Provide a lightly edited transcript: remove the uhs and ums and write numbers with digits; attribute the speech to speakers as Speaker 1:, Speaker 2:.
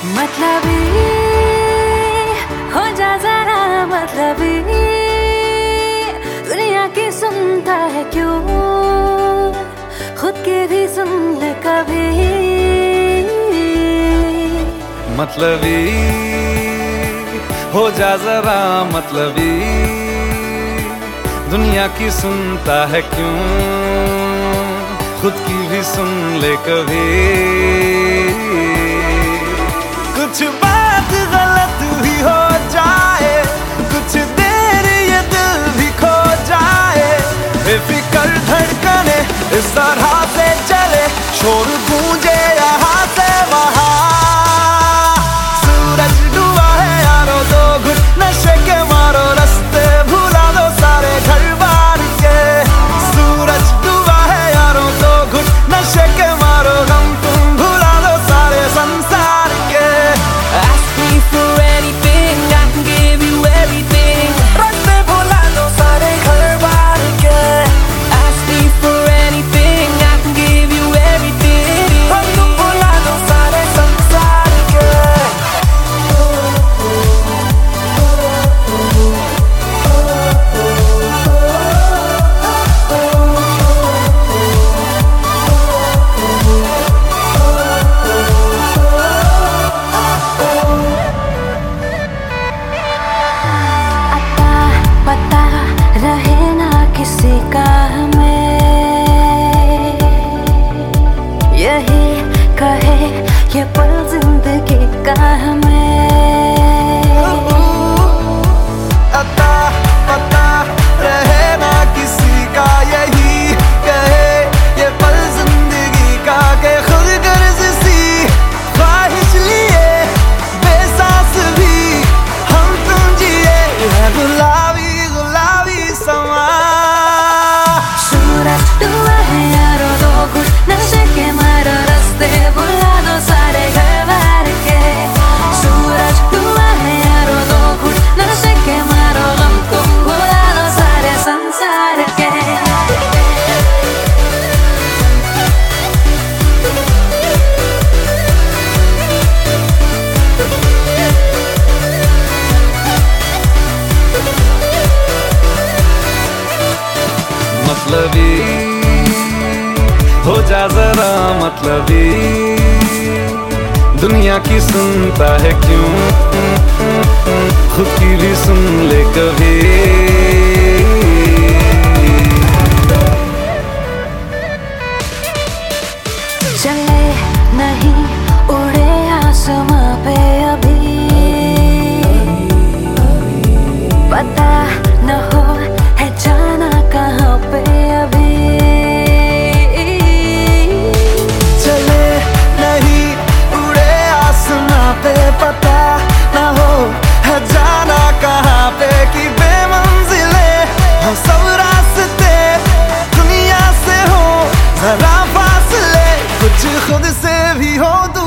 Speaker 1: मतलबी हो जा जरा मतलबी, दुनिया की सुनता है क्यों, खुद की भी सुन ले कभी।
Speaker 2: मतलबी हो जा जरा मतलबी, दुनिया की सुनता है क्यों, खुद की भी सुन ले कभी। कुछ बात गलत भी हो जाए, कुछ देर ये दिल भी खो जाए, बेफिक्र धड़कने इस तरह से चले, शोर गूंजे यहाँ से वहाँ। सूरज डूबा है यारो, दो घुट नशे के मारो, रास्ते भुला दो सारे घर बार के। सूरज डूबा है यारो, दो घुट नशे के मारो, गम तुम भुला दो सारे संसार के।
Speaker 3: Ask me for anything, I can give you everything.
Speaker 2: रास्ते भुला दो सारे घर बार के।
Speaker 3: Ask me for anything, I can give you everything.
Speaker 2: गम तुम भुला दो सारे संसार के।
Speaker 1: पता रहे ना किसी का हमें, यही कहे ये पल जिंदगी का हमें।
Speaker 2: पता रहे ना किसी का, यही कहे ये पल जिंदगी का, के खुद गर्ज सी ख्वाहिश लिए बेसास भी हम तुम जिए, गुलाबी गुलाबी समा।
Speaker 1: सूरज डूबा है यारो, दो घुट नशे के मारो, रास्ते भुला दो सारे घर बार के। सूरज डूबा है यारो, दो घुट नशे के मारो, गम तुम भुला दो सारे संसार के।
Speaker 2: मतलबी हो जा जरा मतलबी, दुनिया की सुनता है क्यों, खुद की भी सुन ले कभी।
Speaker 1: चले नहीं उड़े आसमां पे अभी, पता न हो है जाना कहाँ पे अभी।
Speaker 2: चले नहीं उड़े आसमां पे, पता न हो है जाना कहाँ पे, कि बेमंजिले हो सब रास्ते, दुनिया से हो जरा फासले, कुछ खुद से भी हो।